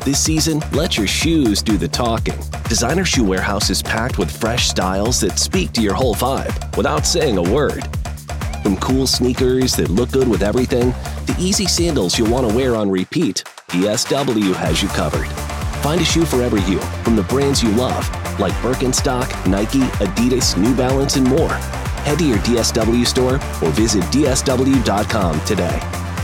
This season, let your shoes do the talking. Designer Shoe Warehouse is packed with fresh styles that speak to your whole vibe without saying a word. From cool sneakers that look good with everything, to easy sandals you'll want to wear on repeat, DSW has you covered. Find a shoe for every you from the brands you love, like Birkenstock, Nike, Adidas, New Balance, and more. Head to your DSW store or visit DSW.com today.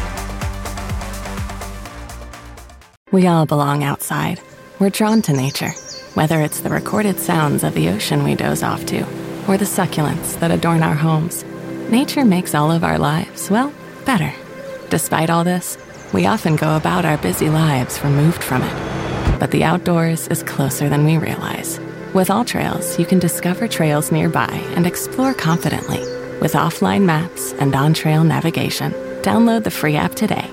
We all belong outside. We're drawn to nature, whether it's the recorded sounds of the ocean we doze off to, or the succulents that adorn our homes. Nature makes all of our lives, well, better. Despite all this, we often go about our busy lives removed from it. But the outdoors is closer than we realize. With AllTrails, you can discover trails nearby and explore confidently. With offline maps and on-trail navigation, download the free app today.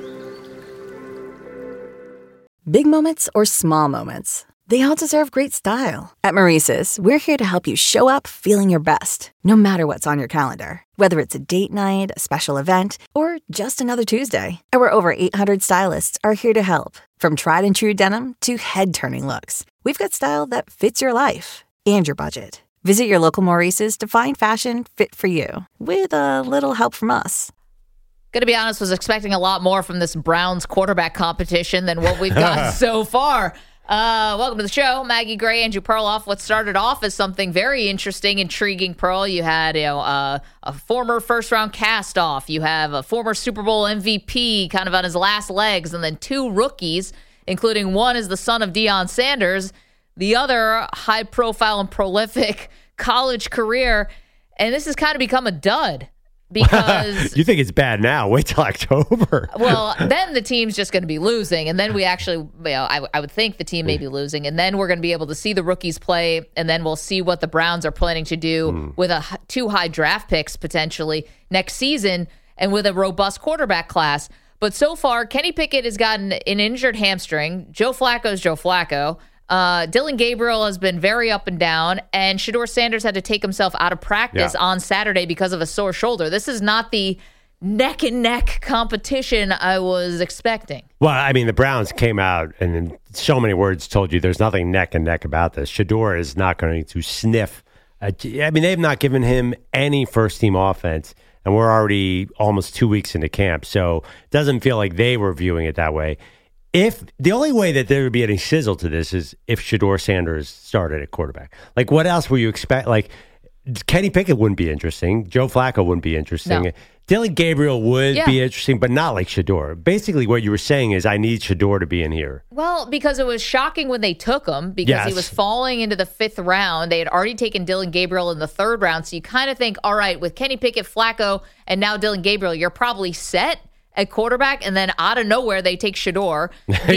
Big moments or small moments, they all deserve great style. At Maurice's, we're here to help you show up feeling your best, no matter what's on your calendar. Whether it's a date night, a special event, or just another Tuesday, our over 800 stylists are here to help. From tried and true denim to head-turning looks, we've got style that fits your life and your budget. Visit your local Maurice's to find fashion fit for you, with a little help from us. Gonna be honest, was expecting a lot more from this Browns quarterback competition than what we've got so far. Welcome to the show. Maggie Gray, Andrew Perloff. What started off as something very interesting, intriguing, Pearl. You had a former first-round cast-off. You have a former Super Bowl MVP kind of on his last legs, and then two rookies, including one is the son of Deion Sanders, the other high-profile and prolific college career. And this has kind of become a dud. Because you think it's bad now? Wait till October. Well, then the team's just going to be losing, and then we actually, I would think the team may be losing, and then we're going to be able to see the rookies play, and then we'll see what the Browns are planning to do with two high draft picks potentially next season, and with a robust quarterback class. But so far, Kenny Pickett has gotten an injured hamstring. Joe Flacco's Joe Flacco. Dylan Gabriel has been very up and down, and Shedeur Sanders had to take himself out of practice on Saturday because of a sore shoulder. This is not the neck-and-neck competition I was expecting. Well, I mean, the Browns came out and in so many words told you there's nothing neck-and-neck about this. Shedeur is not going to sniff. I mean, they've not given him any first-team offense, and we're already almost 2 weeks into camp, so it doesn't feel like they were viewing it that way. If the only way that there would be any sizzle to this is if Shedeur Sanders started at quarterback. Like, what else will you expect? Like, Kenny Pickett wouldn't be interesting. Joe Flacco wouldn't be interesting. No. Dylan Gabriel would be interesting, but not like Shedeur. Basically, what you were saying is I need Shedeur to be in here. Well, because it was shocking when they took him because he was falling into the fifth round. They had already taken Dylan Gabriel in the third round. So you kind of think, all right, with Kenny Pickett, Flacco, and now Dylan Gabriel, you're probably set at quarterback, and then out of nowhere they take Shedeur.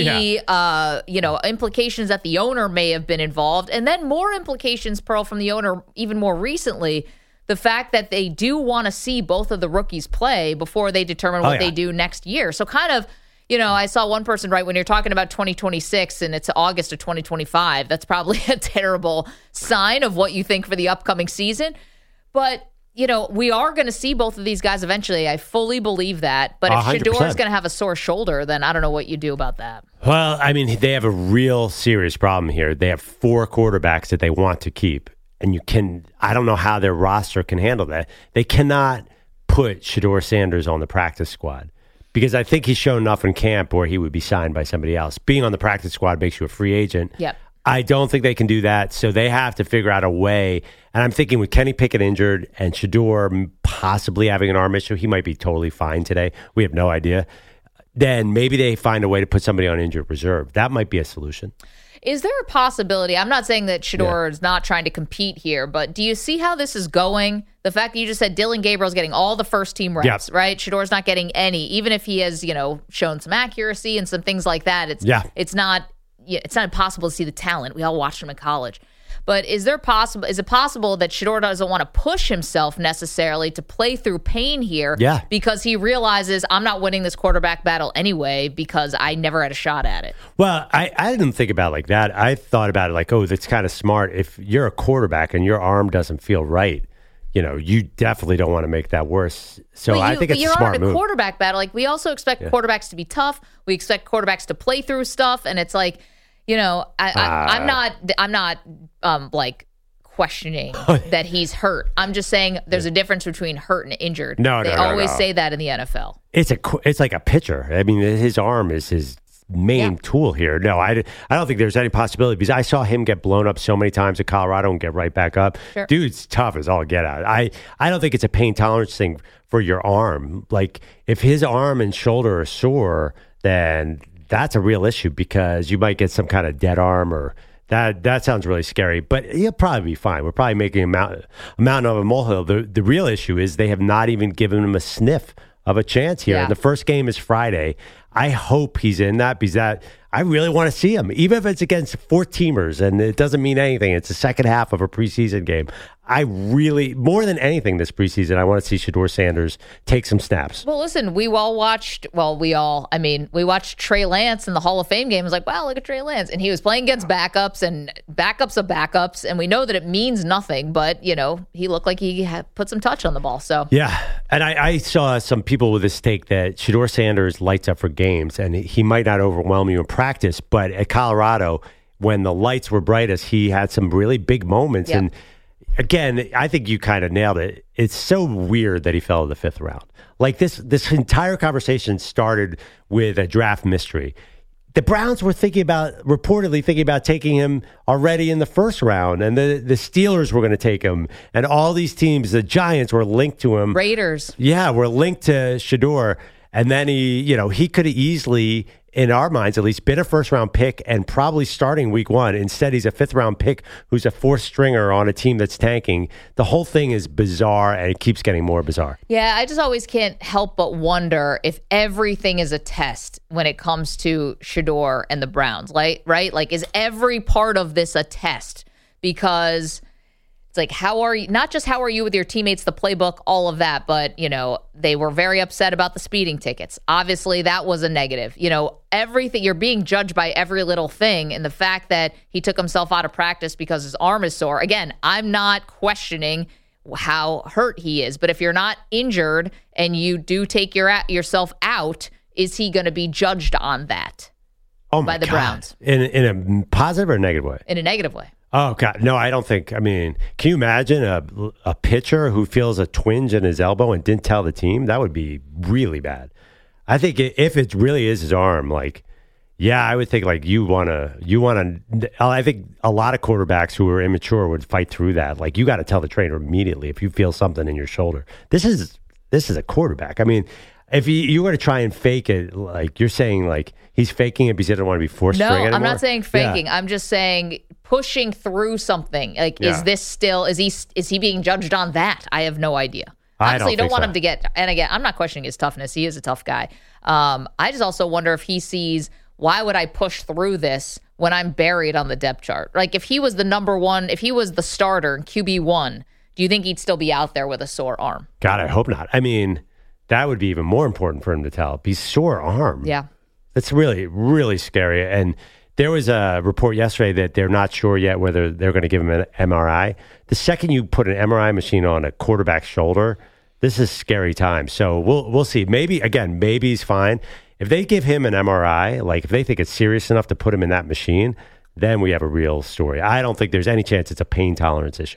The implications that the owner may have been involved, and then more implications, Pearl, from the owner even more recently. The fact that they do want to see both of the rookies play before they determine what they do next year. So kind of, I saw one person write, when you're talking about 2026 and it's August of 2025, that's probably a terrible sign of what you think for the upcoming season. But we are going to see both of these guys eventually. I fully believe that. But if Shedeur is going to have a sore shoulder, then I don't know what you do about that. Well, I mean, they have a real serious problem here. They have 4 quarterbacks that they want to keep. And I don't know how their roster can handle that. They cannot put Shedeur Sanders on the practice squad because I think he's shown enough in camp where he would be signed by somebody else. Being on the practice squad makes you a free agent. Yep. I don't think they can do that, so they have to figure out a way. And I'm thinking with Kenny Pickett injured and Shedeur possibly having an arm issue, he might be totally fine today. We have no idea. Then maybe they find a way to put somebody on injured reserve. That might be a solution. Is there a possibility? I'm not saying that Shedeur is not trying to compete here, but do you see how this is going? The fact that you just said Dylan Gabriel's getting all the first-team reps, right? Shedeur's not getting any, even if he has, shown some accuracy and some things like that. It's not impossible to see the talent. We all watched him in college. But is it possible that Shedeur doesn't want to push himself necessarily to play through pain here because he realizes I'm not winning this quarterback battle anyway because I never had a shot at it? Well, I didn't think about it like that. I thought about it like, that's kind of smart. If you're a quarterback and your arm doesn't feel right, you definitely don't want to make that worse. So I think it's a smart move. You're on a quarterback battle. Like, we also expect quarterbacks to be tough. We expect quarterbacks to play through stuff. And it's like, I'm not like questioning that he's hurt. I'm just saying there's a difference between hurt and injured. They always say that in the NFL. It's like a pitcher. I mean, his arm is his main tool here. No, I don't think there's any possibility, because I saw him get blown up so many times at Colorado and get right back up. Sure. Dude's tough as all get out. I don't think it's a pain tolerance thing for your arm. Like, if his arm and shoulder are sore, then that's a real issue, because you might get some kind of dead arm, or that sounds really scary. But he'll probably be fine. We're probably making a mountain of a molehill. The real issue is they have not even given him a sniff of a chance here. Yeah. The first game is Friday. I hope he's in that, because I really want to see him, even if it's against 4-teamers and it doesn't mean anything. It's the second half of a preseason game. I really, more than anything this preseason, I want to see Shedeur Sanders take some snaps. Well, listen, we watched Trey Lance in the Hall of Fame game. It was like, wow, look at Trey Lance. And he was playing against backups and backups of backups. And we know that it means nothing, but, he looked like he had put some touch on the ball. So yeah. And I saw some people with this take that Shedeur Sanders lights up for games, and he might not overwhelm you in practice, but at Colorado, when the lights were brightest, he had some really big moments. Yep. And again, I think you kind of nailed it. It's so weird that he fell in the 5th round. Like, this entire conversation started with a draft mystery. The Browns were reportedly thinking about taking him already in the 1st round, and the Steelers were going to take him, and all these teams, the Giants, were linked to him. Raiders. Yeah, were linked to Shedeur. And then he could have easily, in our minds at least, been a 1st-round pick and probably starting week 1. Instead, he's a 5th-round pick who's a 4th-stringer on a team that's tanking. The whole thing is bizarre, and it keeps getting more bizarre. Yeah, I just always can't help but wonder if everything is a test when it comes to Shedeur and the Browns, right? Like, is every part of this a test? Because it's like, not just how are you with your teammates, the playbook, all of that, but, they were very upset about the speeding tickets. Obviously, that was a negative. Everything, you're being judged by every little thing, and the fact that he took himself out of practice because his arm is sore. Again, I'm not questioning how hurt he is, but if you're not injured and you do take yourself out, is he going to be judged on that by the Browns? In a positive or negative way? In a negative way. Oh, God. No, I don't think. I mean, can you imagine a pitcher who feels a twinge in his elbow and didn't tell the team? That would be really bad. I think if it really is his arm, I would think you want to. I think a lot of quarterbacks who are immature would fight through that. Like, you got to tell the trainer immediately if you feel something in your shoulder. This is a quarterback. I mean, if you were to try and fake it, like you're saying, he's faking it because he doesn't want to be 4th-string anymore. No, I'm not saying faking. Yeah. I'm just saying pushing through something. Is this still? Is he being judged on that? I have no idea. Obviously, you don't want him to get. And again, I'm not questioning his toughness. He is a tough guy. I just also wonder if he sees, why would I push through this when I'm buried on the depth chart? Like, if he was the number one, if he was the starter in QB1, do you think he'd still be out there with a sore arm? God, I hope not. I mean, that would be even more important for him to tell. Be sore arm. Yeah. That's really, really scary. And there was a report yesterday that they're not sure yet whether they're going to give him an MRI. The second you put an MRI machine on a quarterback's shoulder, this is scary time. So we'll see. Maybe he's fine. If they give him an MRI, if they think it's serious enough to put him in that machine, then we have a real story. I don't think there's any chance it's a pain tolerance issue.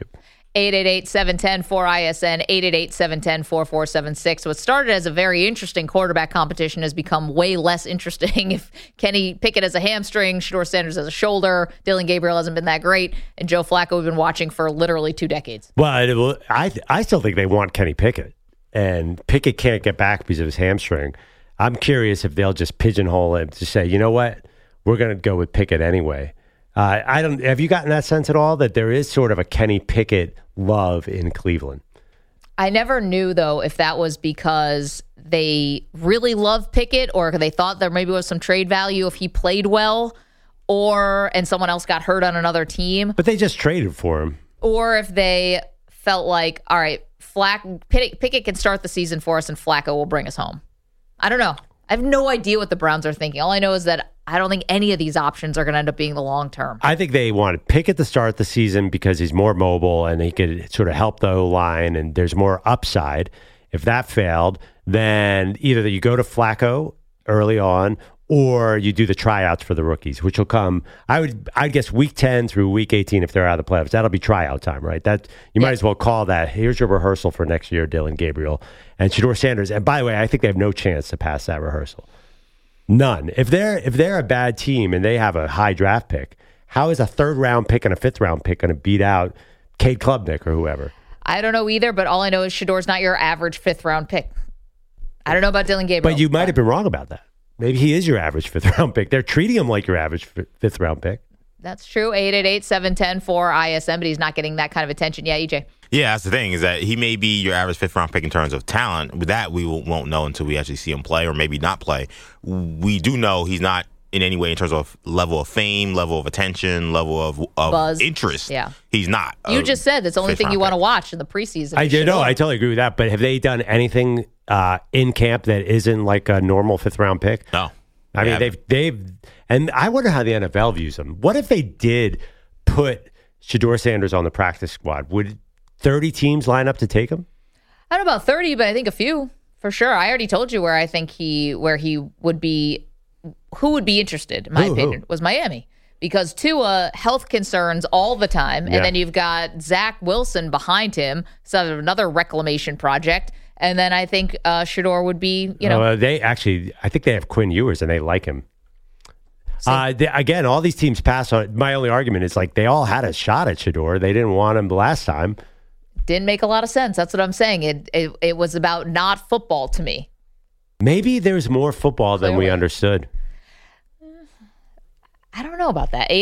888-710-4ISN, 888-710-4476. What started as a very interesting quarterback competition has become way less interesting. If Kenny Pickett has a hamstring, Shedeur Sanders has a shoulder, Dillon Gabriel hasn't been that great, and Joe Flacco we've been watching for literally 2 decades. Well, I still think they want Kenny Pickett, and Pickett can't get back because of his hamstring. I'm curious if they'll just pigeonhole him to say, you know what, we're going to go with Pickett anyway. Have you gotten that sense at all that there is sort of a Kenny Pickett love in Cleveland? I never knew, though, if that was because they really love Pickett or they thought there maybe was some trade value if he played well and someone else got hurt on another team. But they just traded for him. Or if they felt like, all right, Pickett can start the season for us and Flacco will bring us home. I don't know. I have no idea what the Browns are thinking. All I know is that I don't think any of these options are going to end up being the long term. I think they want Pickett to start the season because he's more mobile and he could sort of help the O-line and there's more upside. If that failed, then either you go to Flacco early on or you do the tryouts for the rookies, which will come, I'd guess week 10 through week 18 if they're out of the playoffs. That'll be tryout time, right? That you might as well call that. Here's your rehearsal for next year, Dillon Gabriel and Shedeur Sanders. And by the way, I think they have no chance to pass that rehearsal. None. If they're a bad team and they have a high draft pick, how is a 3rd round pick and a 5th round pick going to beat out Cade Klubnik or whoever? I don't know either, but all I know is Shedeur's not your average 5th round pick. I don't know about Dillon Gabriel. But you might have been wrong about that. Maybe he is your average 5th round pick. They're treating him like your average 5th round pick. That's true. 888-710-4ISM, but he's not getting that kind of attention. Yeah, EJ. Yeah, that's the thing, is that he may be your average 5th round pick in terms of talent. With that, we won't know until we actually see him play, or maybe not play. We do know he's not in any way in terms of level of fame, level of attention, level of buzz, interest. Yeah. He's not. You just said that's the only thing you want to watch in the preseason. I totally agree with that. But have they done anything in camp that isn't like a normal 5th round pick? No. I mean, they've, and I wonder how the NFL views them. What if they did put Shedeur Sanders on the practice squad? Would 30 teams line up to take him? I don't know about 30, but I think a few for sure. I already told you where I think he would be. Who would be interested? In my opinion, was Miami, because Tua health concerns all the time, and then you've got Zach Wilson behind him, sort of another reclamation project. And then I think Shedeur would be, I think they have Quinn Ewers and they like him. Again, all these teams pass on. My only argument is like they all had a shot at Shedeur. They didn't want him the last time. Didn't make a lot of sense. That's what I'm saying. It was about not football to me. Maybe there's more football than we understood. I don't know about that.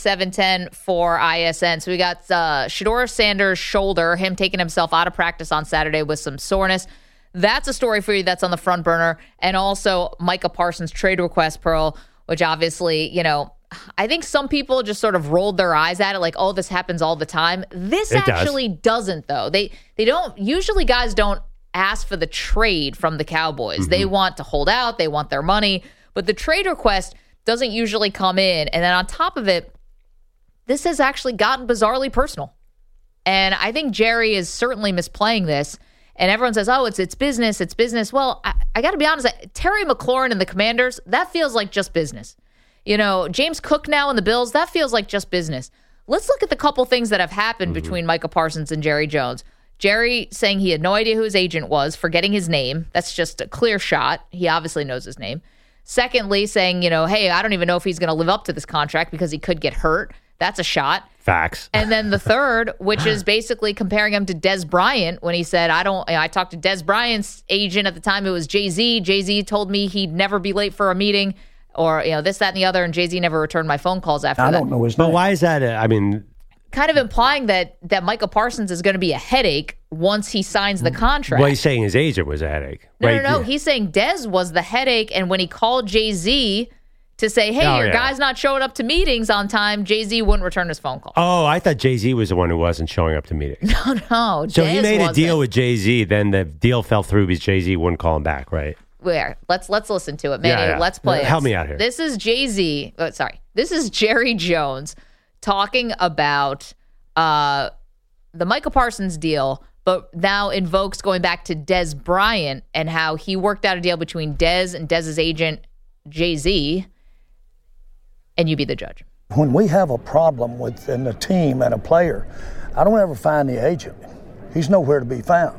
888-710-4ISN. So we got Shedeur Sanders' shoulder, him taking himself out of practice on Saturday with some soreness. That's a story for you that's on the front burner. And also Micah Parsons' trade request, Pearl, which obviously, I think some people just sort of rolled their eyes at it like, oh, this happens all the time. This actually doesn't, though. They don't, usually guys don't ask for the trade from the Cowboys. Mm-hmm. They want to hold out. They want their money. But the trade request doesn't usually come in. And then on top of it, this has actually gotten bizarrely personal. And I think Jerry is certainly misplaying this. And everyone says, oh, it's business, it's business. Well, I got to be honest, Terry McLaurin and the Commanders, that feels like just business. James Cook now and the Bills, that feels like just business. Let's look at the couple things that have happened between Micah Parsons and Jerry Jones. Jerry saying he had no idea who his agent was, forgetting his name. That's just a clear shot. He obviously knows his name. Secondly, saying, hey, I don't even know if he's going to live up to this contract because he could get hurt. That's a shot. Facts. And then the third, which is basically comparing him to Dez Bryant when he said, I talked to Dez Bryant's agent at the time. It was Jay-Z. Jay-Z told me he'd never be late for a meeting or, this, that, and the other. And Jay-Z never returned my phone calls after that. I don't know his name. But why is that? Kind of implying that Micah Parsons is going to be a headache once he signs the contract. Well, he's saying his agent was a headache. No. He's saying Dez was the headache, and when he called Jay-Z to say, hey, your guy's not showing up to meetings on time, Jay-Z wouldn't return his phone call. Oh, I thought Jay-Z was the one who wasn't showing up to meetings. No. So he made a deal with Jay-Z, then the deal fell through because Jay-Z wouldn't call him back, right? Where? Let's listen to it, Manny. Let's play it. Help me out here. This is Jay-Z. This is Jerry Jones talking about the Micah Parsons deal, but now invokes going back to Dez Bryant and how he worked out a deal between Dez and Dez's agent, Jay-Z, and you be the judge. When we have a problem within a team and a player, I don't ever find the agent. He's nowhere to be found.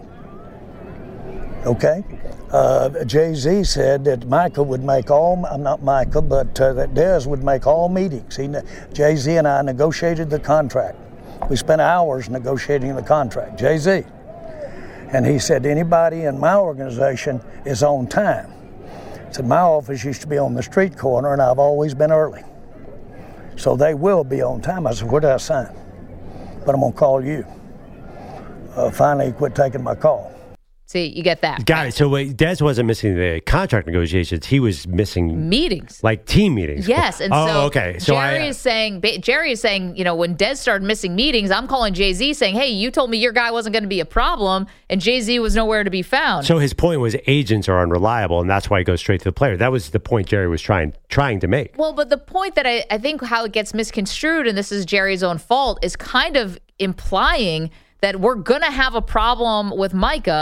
Okay? Jay-Z said that Micah would make not Micah, but that Dez would make all meetings. Jay-Z and I negotiated the contract. We spent hours negotiating the contract, Jay-Z. And he said, anybody in my organization is on time. He said, my office used to be on the street corner, and I've always been early. So they will be on time. I said, where did I sign? But I'm going to call you. Finally, he quit taking my call. See, you get that. Got it. So wait, Dez wasn't missing the contract negotiations. He was missing meetings, like team meetings. Yes. And okay. So Jerry is saying, when Dez started missing meetings, I'm calling Jay-Z saying, hey, you told me your guy wasn't going to be a problem, and Jay-Z was nowhere to be found. So his point was agents are unreliable, and that's why he goes straight to the player. That was the point Jerry was trying to make. Well, but the point that I think how it gets misconstrued, and this is Jerry's own fault, is kind of implying that we're going to have a problem with Micah.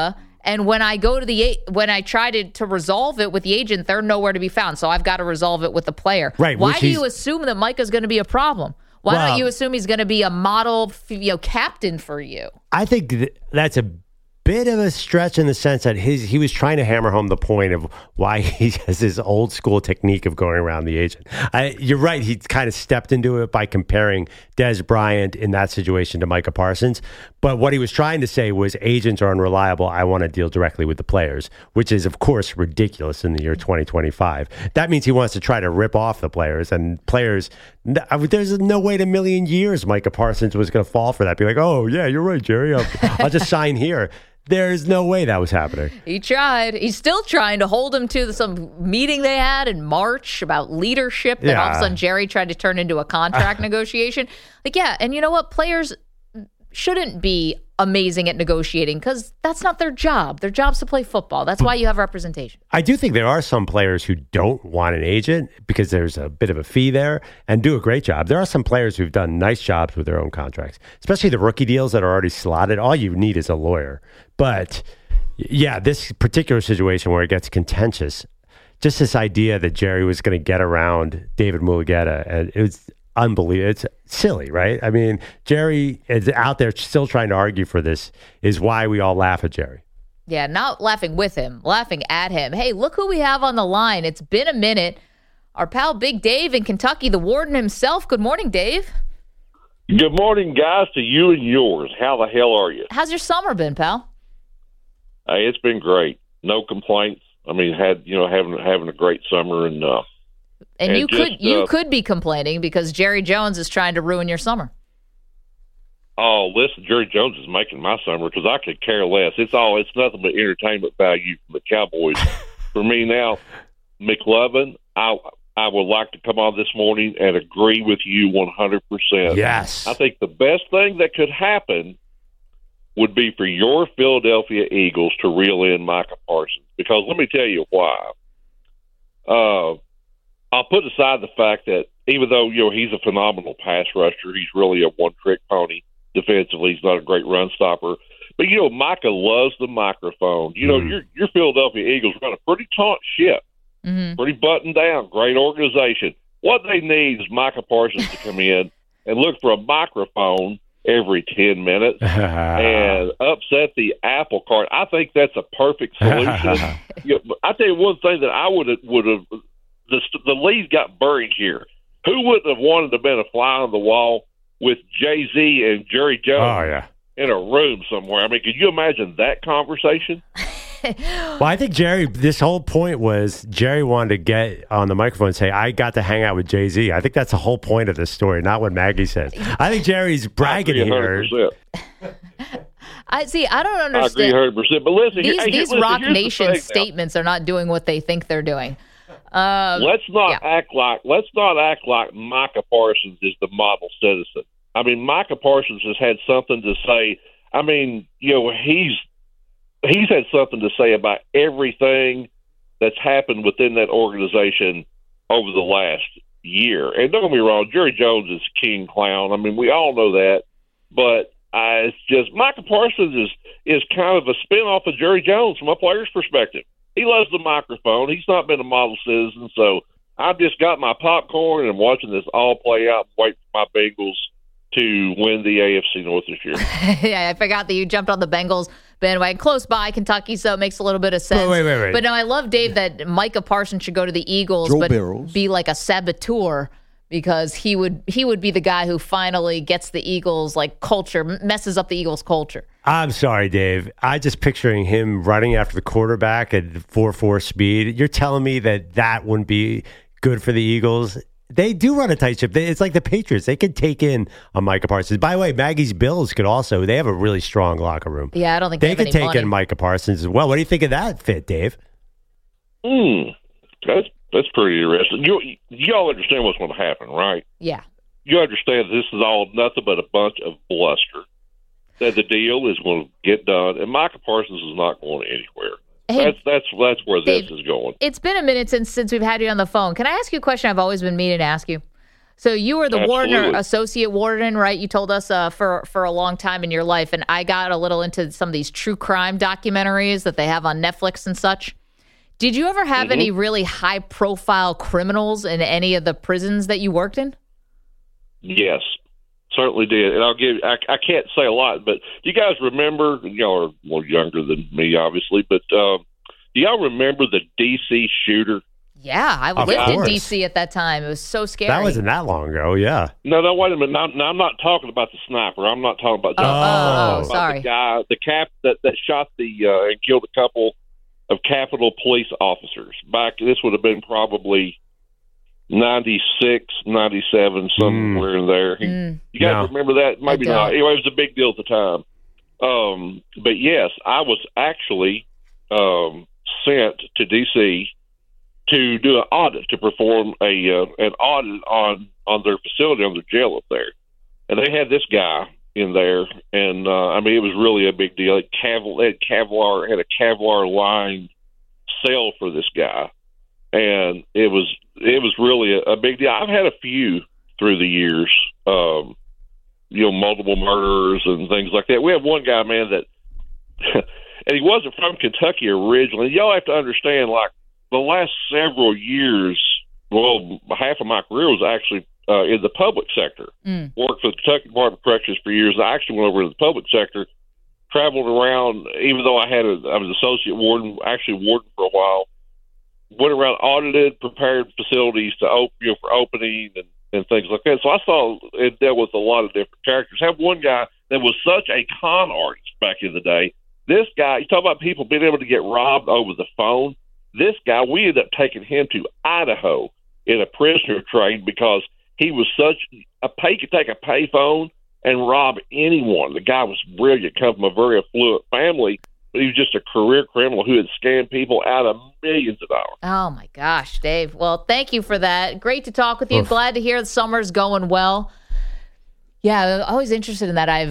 And when I go to when I try to resolve it with the agent, they're nowhere to be found. So I've got to resolve it with the player. Right. Why do you assume that Micah's going to be a problem? Why don't you assume he's going to be a model, captain for you? I think that's a bit of a stretch in the sense that he was trying to hammer home the point of why he has this old school technique of going around the agent. You're right. He kind of stepped into it by comparing Dez Bryant in that situation to Micah Parsons. But what he was trying to say was agents are unreliable. I want to deal directly with the players, which is, of course, ridiculous in the year 2025. That means he wants to try to rip off the players. And players, there's no way in a million years Micah Parsons was going to fall for that. Be like, oh, yeah, you're right, Jerry. I'll just sign here. There's no way that was happening. He tried. He's still trying to hold him to some meeting they had in March about leadership that all of a sudden Jerry tried to turn into a contract negotiation. And you know what? Players shouldn't be amazing at negotiating because that's not their job. Their job's to play football. That's why you have representation. I do think there are some players who don't want an agent because there's a bit of a fee there and do a great job. There are some players who've done nice jobs with their own contracts, especially the rookie deals that are already slotted. All you need is a lawyer. But yeah, this particular situation where it gets contentious, just this idea that Jerry was going to get around David Mulugheta, and it was unbelievable. It's silly, right? I mean, Jerry is out there still trying to argue for this is why we all laugh at Jerry. Yeah, not laughing with him, laughing at him. Hey, look who we have on the line. It's been a minute. Our pal Big Dave in Kentucky, the warden himself. Good morning, Dave. Good morning, guys, to you and yours. How the hell are you? How's your summer been, pal? Hey, it's been great. No complaints. I mean, having a great summer and you could be complaining because Jerry Jones is trying to ruin your summer. Oh, listen, Jerry Jones is making my summer because I could care less. It's nothing but entertainment value from the Cowboys. For me now, McLovin, I would like to come on this morning and agree with you 100%. Yes. I think the best thing that could happen would be for your Philadelphia Eagles to reel in Micah Parsons. Because let me tell you why. I'll put aside the fact that even though he's a phenomenal pass rusher, he's really a one-trick pony defensively. He's not a great run stopper. But, Micah loves the microphone. Your Philadelphia Eagles run a pretty taut ship, pretty buttoned down, great organization. What they need is Micah Parsons to come in and look for a microphone every 10 minutes and upset the apple cart. I think that's a perfect solution. I tell you one thing that I would have the lead got buried here. Who wouldn't have wanted to have been a fly on the wall with Jay-Z and Jerry Jones in a room somewhere? I mean, could you imagine that conversation? Well, I think this whole point was Jerry wanted to get on the microphone and say, I got to hang out with Jay-Z. I think that's the whole point of this story, not what Maggie says. I think Jerry's bragging here. I don't understand. I agree 100%. But listen, these Rock Nation statements are not doing what they think they're doing. Let's not act like Micah Parsons is the model citizen. I mean, Micah Parsons has had something to say. I mean, he's had something to say about everything that's happened within that organization over the last year. And don't get me wrong, Jerry Jones is king clown. I mean, we all know that. But it's just Micah Parsons is kind of a spin-off of Jerry Jones from a player's perspective. He loves the microphone. He's not been a model citizen, so I've just got my popcorn and watching this all play out and wait for my Bengals to win the AFC North this year. Yeah, I forgot that you jumped on the Bengals bandwagon. Close by Kentucky, so it makes a little bit of sense. Wait. But no, I love, Dave, that Micah Parsons should go to the Eagles, be like a saboteur because he would be the guy who finally gets the Eagles culture, messes up the Eagles culture. I'm sorry, Dave. I just picturing him running after the quarterback at 4.4 speed. You're telling me that wouldn't be good for the Eagles? They do run a tight ship. It's like the Patriots. They could take in on Micah Parsons. By the way, Maggie's Bills could also. They have a really strong locker room. Yeah, I don't think they could take in Micah Parsons as well. What do you think of that fit, Dave? That's pretty interesting. Y'all understand what's going to happen, right? Yeah. You understand this is all nothing but a bunch of bluster. That the deal is going to get done, and Micah Parsons is not going anywhere. Hey, that's where Dave, this is going. It's been a minute since we've had you on the phone. Can I ask you a question I've always been meaning to ask you? So you were the Absolutely. Warden, associate warden, right? You told us for a long time in your life, and I got a little into some of these true crime documentaries that they have on Netflix and such. Did you ever have any really high-profile criminals in any of the prisons that you worked in? Yes, certainly did. And I can't say a lot, but do you guys remember, y'all are a little younger than me, obviously, but do y'all remember the D.C. shooter? Yeah, I lived in D.C. at that time. It was so scary. That wasn't that long ago, yeah. No, wait a minute. No, I'm not talking about the sniper. I'm not talking about sorry. the guy, the cap that shot and killed a couple of Capitol police officers. This would have been probably 96, 97, somewhere in there. You guys remember that? Maybe not. Anyway, it was a big deal at the time. But yes, I was actually sent to D.C. to do an audit, to perform an audit on their facility, on their jail up there. And they had this guy in there, and it was really a big deal. They had a Kevlar-lined cell for this guy, and it was really a big deal. I've had a few through the years, multiple murderers and things like that. We have one guy, man, that, and he wasn't from Kentucky originally. Y'all have to understand, like, the last several years, well, half of my career was actually in the public sector. Worked for the Kentucky Department of Corrections for years. I actually went over to the public sector, traveled around, even though I was associate warden, actually warden for a while, went around, audited, prepared facilities to open, for opening and things like that. So I saw it dealt with a lot of different characters. I have one guy that was such a con artist back in the day. This guy, you talk about people being able to get robbed over the phone. This guy, we ended up taking him to Idaho in a prisoner train because he was he could take a pay phone and rob anyone. The guy was brilliant, come from a very affluent family, but he was just a career criminal who had scammed people out of millions of dollars. Oh, my gosh, Dave. Well, thank you for that. Great to talk with you. Oof. Glad to hear the summer's going well. Yeah, I'm always interested in that. I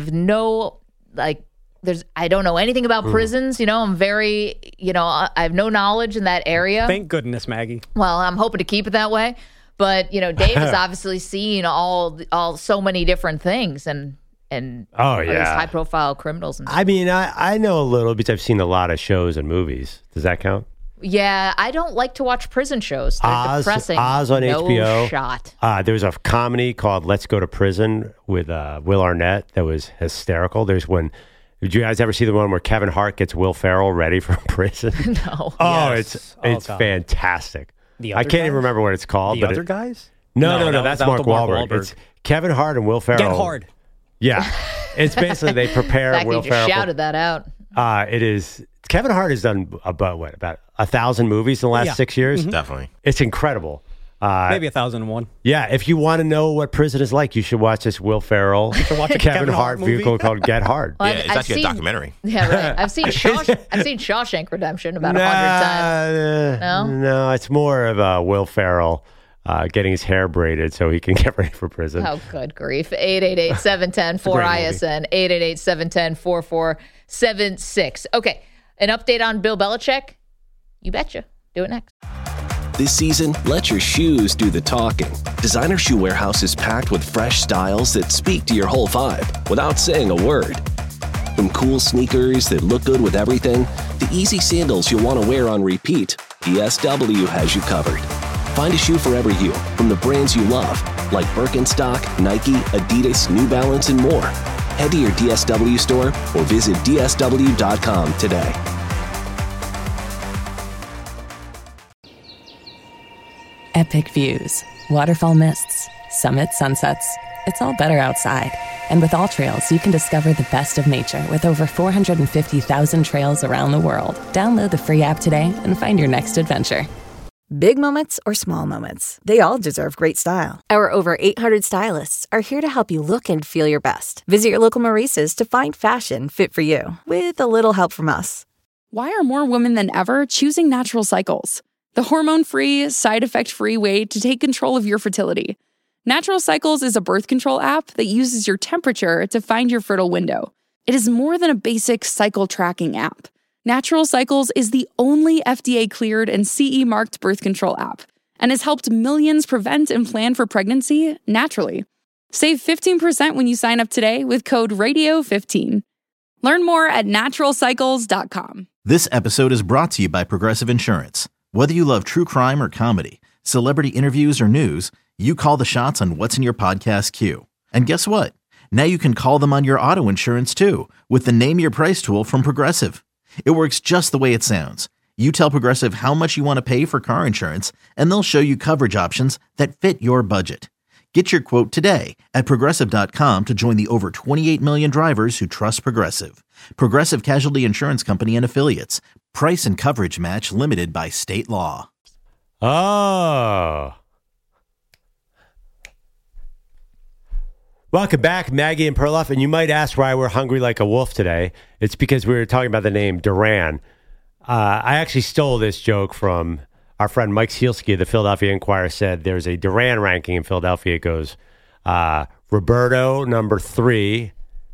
don't know anything about prisons. I'm very, I have no knowledge in that area. Thank goodness, Maggie. Well, I'm hoping to keep it that way. But, Dave has obviously seen all so many different things and these high profile criminals. And I know a little because I've seen a lot of shows and movies. Does that count? Yeah, I don't like to watch prison shows. They're depressing. Oz on HBO. Shot. There was a comedy called Let's Go to Prison with Will Arnett that was hysterical. There's one. Did you guys ever see the one where Kevin Hart gets Will Ferrell ready for prison? No. Oh, yes. It's fantastic. I can't even remember what it's called. The other guys? No, that's Mark Wahlberg. It's Kevin Hart and Will Ferrell. Get Hard. Yeah. It's basically they prepare Will Ferrell. You shouted that out. It is. Kevin Hart has done about 1,000 movies in the last 6 years? Mm-hmm. Definitely. It's incredible. Maybe 1,001. Yeah, if you want to know what prison is like, you should watch this Will Ferrell, Kevin Hart vehicle called Get Hard. Well, it's actually a documentary. Yeah, right. I've seen Shawshank Redemption about 100 times. No, it's more of Will Ferrell getting his hair braided so he can get ready for prison. Oh, good grief. 888-710-4ISN, 888-710-4476. Okay, an update on Bill Belichick? You betcha. Do it next. This season, let your shoes do the talking. Designer Shoe Warehouse is packed with fresh styles that speak to your whole vibe without saying a word. From cool sneakers that look good with everything, to easy sandals you'll want to wear on repeat, DSW has you covered. Find a shoe for every you, from the brands you love, like Birkenstock, Nike, Adidas, New Balance, and more. Head to your DSW store or visit DSW.com today. Epic views, waterfall mists, summit sunsets. It's all better outside. And with All Trails, you can discover the best of nature with over 450,000 trails around the world. Download the free app today and find your next adventure. Big moments or small moments, they all deserve great style. Our over 800 stylists are here to help you look and feel your best. Visit your local Maurice's to find fashion fit for you, with a little help from us. Why are more women than ever choosing Natural Cycles? The hormone-free, side-effect-free way to take control of your fertility. Natural Cycles is a birth control app that uses your temperature to find your fertile window. It is more than a basic cycle tracking app. Natural Cycles is the only FDA-cleared and CE-marked birth control app and has helped millions prevent and plan for pregnancy naturally. Save 15% when you sign up today with code RADIO15. Learn more at naturalcycles.com. This episode is brought to you by Progressive Insurance. Whether you love true crime or comedy, celebrity interviews or news, you call the shots on what's in your podcast queue. And guess what? Now you can call them on your auto insurance too with the Name Your Price tool from Progressive. It works just the way it sounds. You tell Progressive how much you want to pay for car insurance, and they'll show you coverage options that fit your budget. Get your quote today at Progressive.com to join the over 28 million drivers who trust Progressive. Progressive Casualty Insurance Company and Affiliates. Price and coverage match limited by state law. Oh. Welcome back, Maggie and Perloff. And you might ask why we're hungry like a wolf today. It's because we were talking about the name Duran. I actually stole this joke from our friend Mike Sielski of the Philadelphia Inquirer. Said there's a Duran ranking in Philadelphia. It goes Roberto number 3,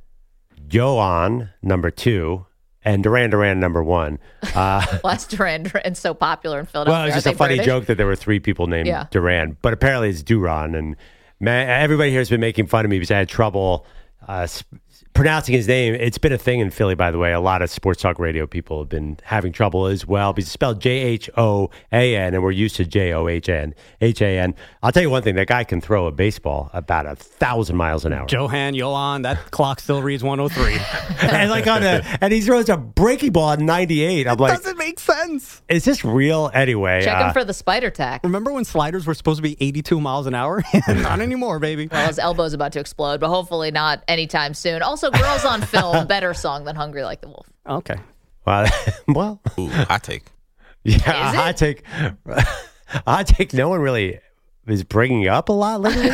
Johan number 2, and Duran number 1. Why's Duran's so popular in Philadelphia? Well, it's just a funny joke that there were 3 people named Duran, but apparently it's Duran. And everybody here has been making fun of me because I had trouble pronouncing his name. It's been a thing in Philly, by the way. A lot of sports talk radio people have been having trouble as well because it's spelled Jhoan, and we're used to John. I'll tell you one thing: that guy can throw a baseball about 1,000 miles an hour. Johan, that clock still reads 103. and he throws a breaking ball at 98. I'm like, doesn't make sense. Is this real? Anyway, check him for the spider tack. Remember when sliders were supposed to be 82 miles an hour? Not anymore, baby. Well, his elbow's about to explode, but hopefully not anytime soon. Also, Girls on Film, better song than Hungry Like the Wolf. Okay. Well, ooh, hot take. Yeah, hot take. Hot take. No one really is bringing up a lot lately.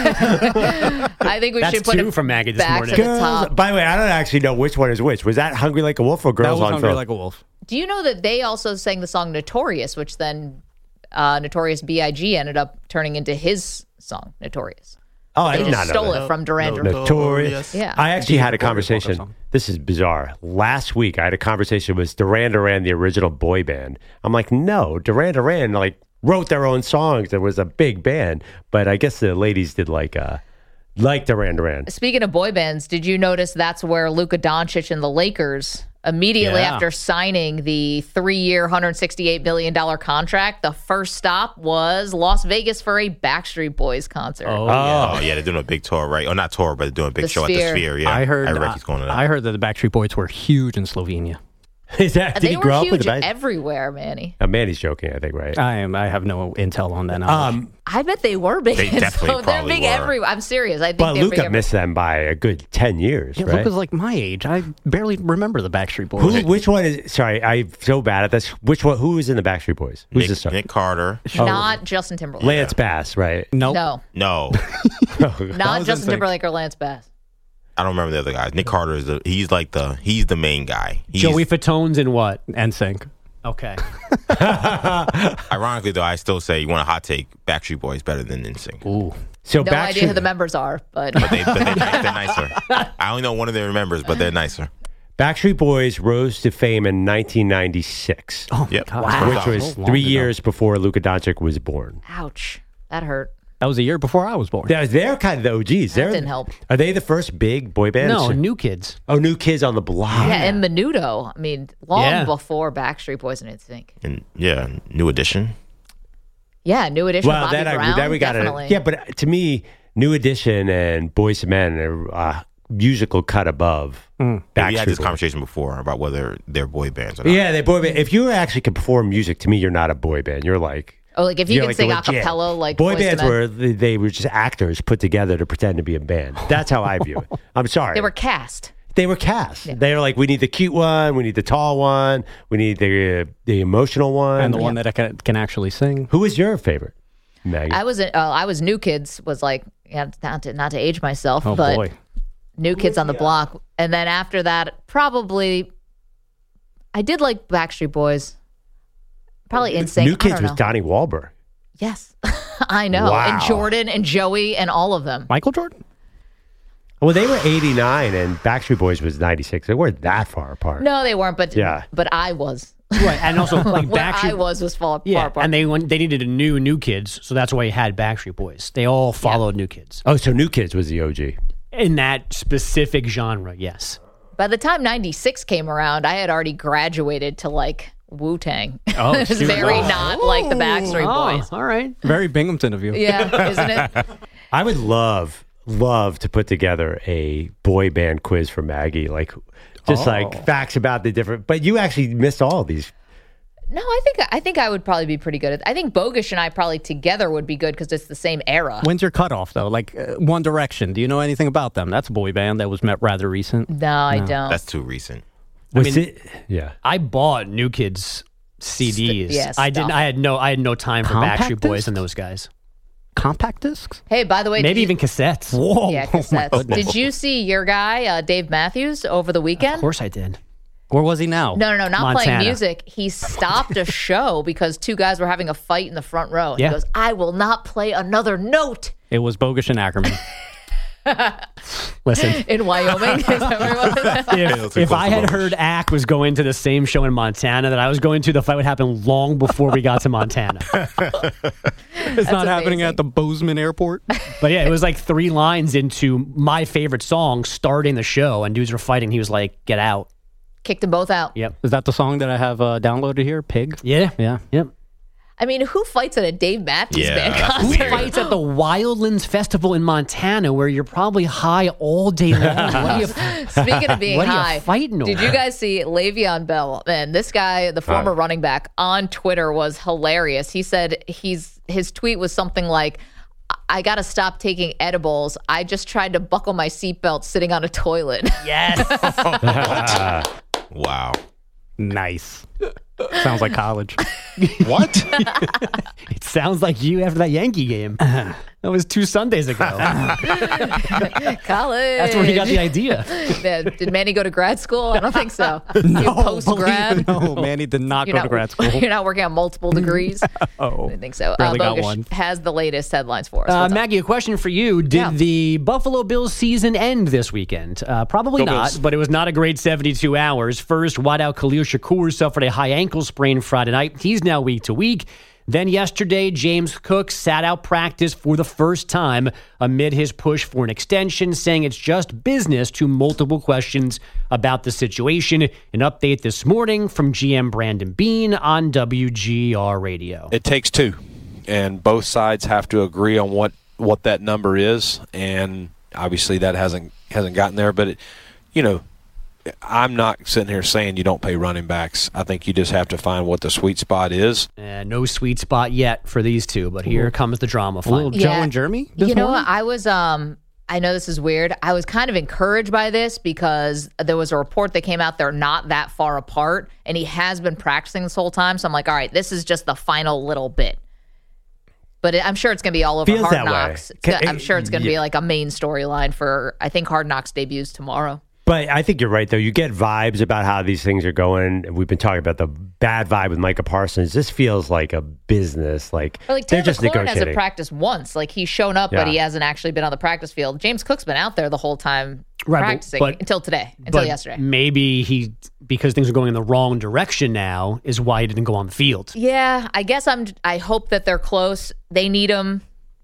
I think we should put it from Maggie this back morning. to the top. By the way, I don't actually know which one is which. Was that Hungry Like a Wolf or Girls on Film? Hungry Like a Wolf. Do you know that they also sang the song Notorious, which then Notorious B.I.G. ended up turning into his song, Notorious? Oh, I did not know that. Stole it from Duran Duran. Notorious. Yeah. I actually had a conversation. This is bizarre. Last week, I had a conversation with Duran Duran, the original boy band. I'm like, no, Duran Duran wrote their own songs. It was a big band, but I guess the ladies did like Duran Duran. Speaking of boy bands, did you notice that's where Luka Doncic and the Lakers immediately after signing the 3-year, $168 million contract, the first stop was Las Vegas for a Backstreet Boys concert. Oh, yeah, they're doing a big tour, right? Or not tour, but they're doing a big show at the Sphere. Yeah, I heard Ricky's going to that. I heard that the Backstreet Boys were huge in Slovenia. Is that, did they he grow were up with huge everywhere, Manny. Manny's joking, I think, right? I have no intel on that. I bet they were big. They definitely they're big were. everywhere. I'm serious. I think but they're Luka big missed them by a good 10 years, right? Luka's like my age. I barely remember the Backstreet Boys. Which one is? Sorry, I'm so bad at this. Which one? Who is in the Backstreet Boys? Who's the star? Nick Carter. Not Justin Timberlake. Lance Bass, right? Nope. No. Not Justin Timberlake or Lance Bass. I don't remember the other guys. Nick Carter is he's the main guy. Joey Fatone's in what? NSYNC. Okay. Ironically, though, I still say you want a hot take. Backstreet Boys better than NSYNC. Ooh. So no idea who the members are, but they're nicer. I only know one of their members, but they're nicer. Backstreet Boys rose to fame in 1996. Oh, yep. God. Wow. Which was 3 years before Luka Doncic was born. Ouch. That hurt. That was a year before I was born. They're kind of the OGs. That didn't help. Are they the first big boy bands? No, New Kids. Oh, New Kids on the Block. Yeah, and Menudo. I mean, long before Backstreet Boys and NSYNC. And New Edition. Yeah, New Edition. Well, Bobby Brown, we got definitely. Yeah, but to me, New Edition and Boyz II Men are musical cut above. We had this conversation before about whether they're boy bands or not. Yeah, they're boy band. If you actually can perform music, to me, you're not a boy band. You're like. Oh, like if you can sing a cappella, like boy bands they were just actors put together to pretend to be a band. That's how I view it. I'm sorry. They were cast. Yeah. They were like, we need the cute one, we need the tall one, we need the emotional one, and the one that can actually sing. Who was your favorite, Maggie? I was New Kids. Was like, not to age myself, oh, but boy. New Kids on the Block, and then after that, probably I did like Backstreet Boys. Probably NSYNC. New Kids was Donnie Wahlberg. Yes, I know. Wow. And Jordan and Joey and all of them. Michael Jordan? Well, they were 89 and Backstreet Boys was 96. They weren't that far apart. No, they weren't, but I was. Right, and also like What Backstreet. I was fall Yeah, apart. and they needed a New Kids, so that's why he had Backstreet Boys. They all followed New Kids. Oh, so New Kids was the OG. In that specific genre, yes. By the time 96 came around, I had already graduated to like Wu-Tang. Oh, It was very not like the Backstreet Boys. All right. Very Binghamton of you. Yeah, isn't it? I would love to put together a boy band quiz for Maggie, like facts about the different. But you actually missed all of these. No, I think I would probably be pretty good at it. I think Bogusch and I probably together would be good because it's the same era. When's your cutoff, though? Like One Direction. Do you know anything about them? That's a boy band that was rather recent. No, I don't. That's too recent. I bought New Kids CDs. I didn't. I had no time for Compact Backstreet Boys discs? and those guys. Compact discs? Hey, by the way, Maybe even cassettes. Whoa. Yeah, cassettes. Did you see your guy, Dave Matthews, over the weekend? Of course I did. Where was he now? No, not Montana. playing music. He stopped a show because two guys were having a fight in the front row. And Yeah. He goes, I will not play another note It was Bogusch and Ackerman. Listen, in Wyoming. Is that what it was? if I had heard Ack was going to the same show in Montana that I was going to, the fight would happen long before we got to Montana. It's not happening at the Bozeman Airport. But yeah, it was like 3 lines into my favorite song starting the show, and dudes were fighting. He was like, get out. Kicked them both out. Yep. Is that the song that I have downloaded here? Pig? Yeah. Yeah. Yep. I mean, who fights at a Dave Matthews Yeah, Band that's Who concert? weird. fights at the Wildlands Festival in Montana where you're probably high all day long? What are you, Speaking of being what are you high, fighting did over? you guys see Le'Veon Bell? Man, this guy, the former running back, on Twitter was hilarious. He said his tweet was something like, I got to stop taking edibles. I just tried to buckle my seatbelt sitting on a toilet. Yes. Wow. Nice. Sounds like college. What? It sounds like you after that Yankee game. That was 2 Sundays ago. College. That's where he got the idea. Man, did Manny go to grad school? I don't think so. Post grad. No, Manny did not go to grad school. You're not working on multiple degrees? Oh, I didn't think so. barely got Bogusch one. has the latest headlines for us. What's up? Maggie, a question for you. Did Yeah. the Buffalo Bills season end this weekend? Probably Go not, Bills. but it was not a great 72 hours. First, wideout Khalil Shakur suffered a high ankle sprain Friday night. He's now week to week. Then yesterday, James Cook sat out practice for the first time amid his push for an extension, saying it's just business to multiple questions about the situation. An update this morning from GM Brandon Beane on WGR Radio. It takes 2, and both sides have to agree on what that number is, and obviously that hasn't gotten there. But I'm not sitting here saying you don't pay running backs. I think you just have to find what the sweet spot is. No sweet spot yet for these two, but here comes the drama. A little Finally. Joe and Jeremy this You know morning? what? I was I know this is weird. I was kind of encouraged by this because there was a report that came out they're not that far apart, and he has been practicing this whole time. So I'm like, all right, this is just the final little bit. But I'm sure it's going to be all over Feels Hard that way. Knocks. I'm sure it's going to be like a main storyline for, I think Hard Knocks debuts tomorrow. But I think you're right, though. You get vibes about how these things are going. We've been talking about the bad vibe with Micah Parsons. This feels like a business. Like, But like they're Taylor just McLaurin hasn't negotiating. practiced once. Like he's shown up, but Yeah. he hasn't actually been on the practice field. James Cook's been out there the whole time Right, practicing but- until today, until But yesterday. maybe because things are going in the wrong direction now, is why he didn't go on the field. Yeah, I guess I hope that they're close. They need him.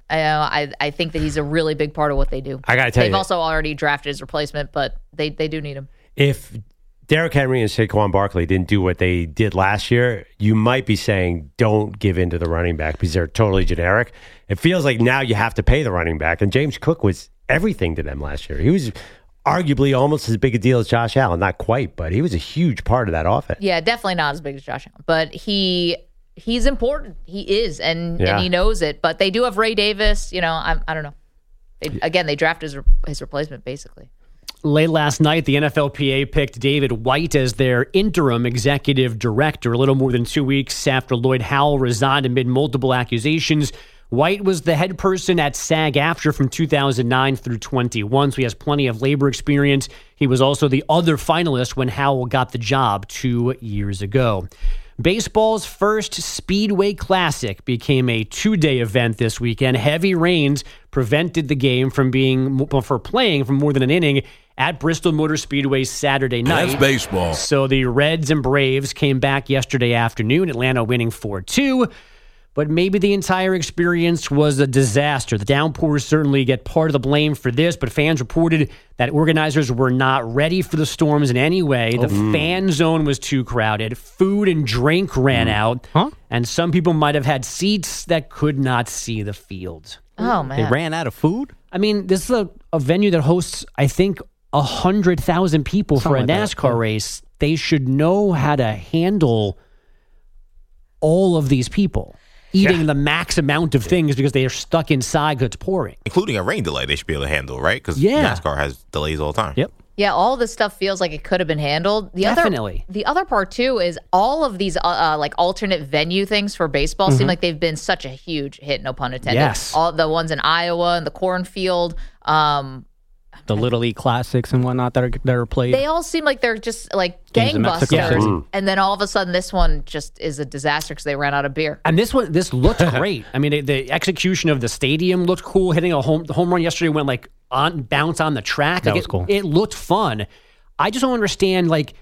I think that he's a really big part of what they do. I gotta tell They've you- also already drafted his replacement, but they do need him. If Derrick Henry and Saquon Barkley didn't do what they did last year, you might be saying don't give in to the running back because they're totally generic. It feels like now you have to pay the running back, and James Cook was everything to them last year. He was arguably almost as big a deal as Josh Allen. Not quite, but he was a huge part of that offense. Yeah, definitely not as big as Josh Allen, but he's important. He is, and Yeah. he knows it. But they do have Ray Davis. I don't know. They drafted his replacement basically. Late last night, the NFLPA picked David White as their interim executive director, a little more than 2 weeks after Lloyd Howell resigned amid multiple accusations. White was the head person at SAG-AFTRA from 2009 through 21, so he has plenty of labor experience. He was also the other finalist when Howell got the job 2 years ago. Baseball's first Speedway Classic became a 2-day event this weekend. Heavy rains prevented the game from playing for more than an inning at Bristol Motor Speedway Saturday night. That's baseball. So the Reds and Braves came back yesterday afternoon, Atlanta winning 4-2. But maybe the entire experience was a disaster. The downpours certainly get part of the blame for this, but fans reported that organizers were not ready for the storms in any way. The fan zone was too crowded. Food and drink ran out. And some people might have had seats that could not see the field. Oh, man. They ran out of food? I mean, this is a venue that hosts, I think, 100,000 people for a NASCAR race. They should know how to handle all of these people eating the max amount of things because they are stuck inside because it's pouring. Including a rain delay they should be able to handle, right? Because NASCAR has delays all the time. Yep. Yeah, all this stuff feels like it could have been handled. Definitely. The other part, too, is all of these like alternate venue things for baseball seem like they've been such a huge hit, no pun intended. Yes. All the ones in Iowa and the cornfield. The Little League Classics and whatnot that are played. They all seem like they're just like Games in Mexico. gangbusters. And then all of a sudden this one just is a disaster because they ran out of beer. And this looked great. I mean, the execution of the stadium looked cool. Hitting the home run yesterday went like bounce on the track. That was cool. It looked fun. I just don't understand, like,